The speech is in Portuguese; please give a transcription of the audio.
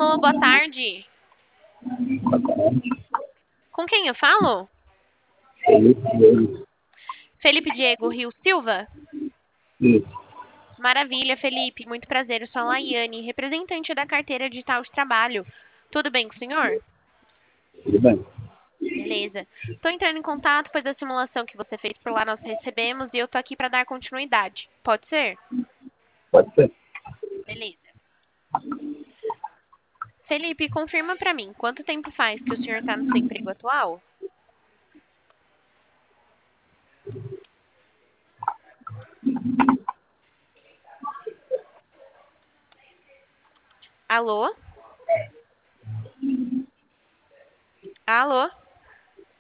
Alô, boa tarde. Boa tarde. Com quem eu falo? Felipe Diego. Felipe Diego Rio Silva? Isso, Maravilha, Felipe. Muito prazer. Eu sou a Laiane, representante da carteira digital de trabalho. Tudo bem com o senhor? tudo bem? Beleza. Estou entrando em contato, pois a simulação que você fez por lá nós recebemos e eu tô aqui para dar continuidade. Pode ser? Pode ser. Beleza. Felipe, confirma para mim, quanto tempo faz que o senhor está no seu emprego atual? Alô? Alô?